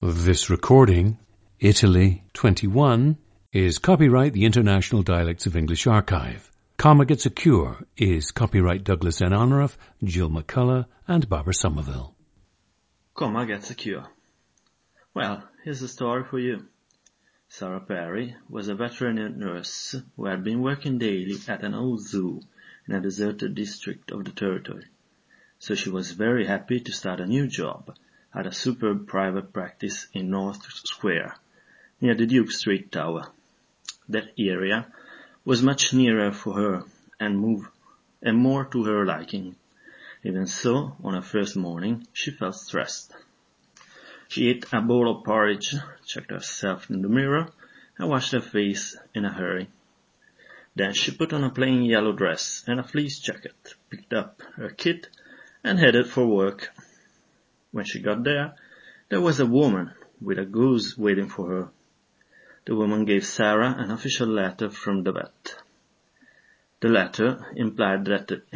This recording, Italy 21, is copyright the International Dialects of English Archive. Comma Gets a Cure is copyright Douglas N. Honorath, Jill McCullough, and Barbara Somerville. Comma Gets a Cure. Well, here's a story for you. Sarah Perry was a veterinary nurse who had been working daily at an old zoo in a deserted district of the territory. So she was very happy to start a new job at a superb private practice in North Square, near the Duke Street Tower. That area was much nearer for her and more to her liking. Even so, on her first morning, she felt stressed. She ate a bowl of porridge, checked herself in the mirror, and washed her face in a hurry. Then she put on a plain yellow dress and a fleece jacket, picked up her kit, and headed for work. When she got there was a woman with a goose waiting for her. The woman gave Sarah an official letter from the vet. The letter implied that the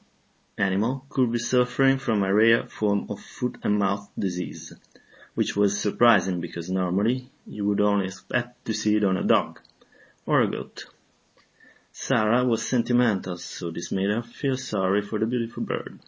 animal could be suffering from a rare form of foot and mouth disease, which was surprising because normally you would only expect to see it on a dog or a goat. Sarah was sentimental, so this made her feel sorry for the beautiful bird.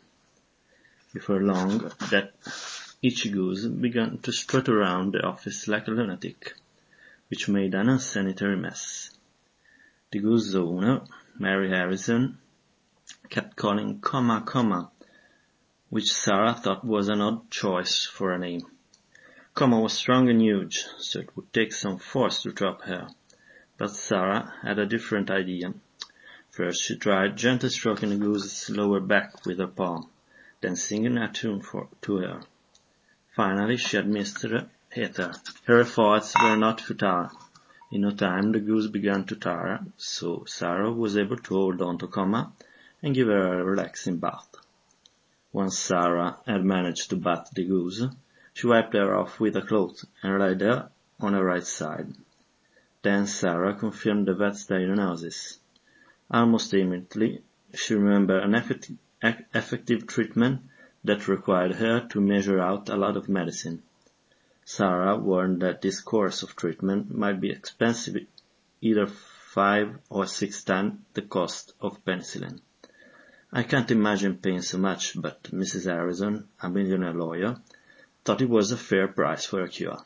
Before long, that itchy goose began to strut around the office like a lunatic, which made an unsanitary mess. The goose owner, Mary Harrison, kept calling Comma, which Sarah thought was an odd choice for a name. Comma was strong and huge, so it would take some force to drop her. But Sarah had a different idea. First she tried gently stroking the goose's lower back with her palm, then singing a tune to her. Finally she had hit her. Her efforts were not futile. In no time the goose began to tire, so Sarah was able to hold on to Comma and give her a relaxing bath. Once Sarah had managed to bath the goose, she wiped her off with a cloth and laid her on her right side. Then Sarah confirmed the vet's diagnosis. Almost immediately, she remembered an effective treatment that required her to measure out a lot of medicine. Sarah warned that this course of treatment might be expensive, either 5 or 6 times the cost of penicillin. I can't imagine paying so much, but Mrs. Harrison, a millionaire lawyer, thought it was a fair price for a cure.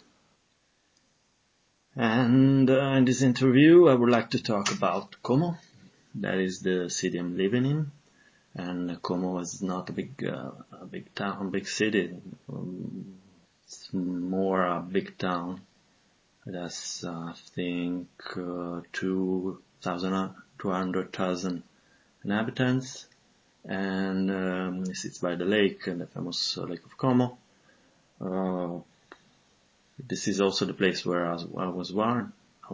And in this interview I would like to talk about Como. That is the city I'm living in. And Como is not a big town, big city. It's more a big town. It has, I think, 200,000 inhabitants. And it sits by the lake, the famous Lake of Como. This is also the place where I was born.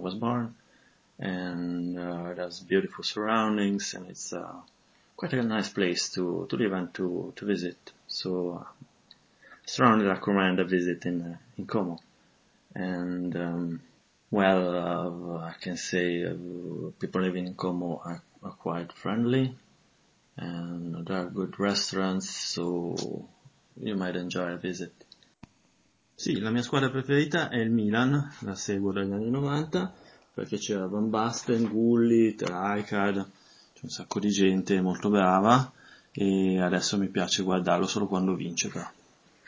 And it has beautiful surroundings, and it's quite a nice place to live and to visit. So strongly recommend a visit in Como. And I can say people living in Como are quite friendly, and there are good restaurants, so you might enjoy a visit. Sì, la mia squadra preferita è il Milan, la seguo dagli anni 90, perché c'era Van Basten, Gullit, Rijkaard, c'è un sacco di gente molto brava, e adesso mi piace guardarlo solo quando vince però.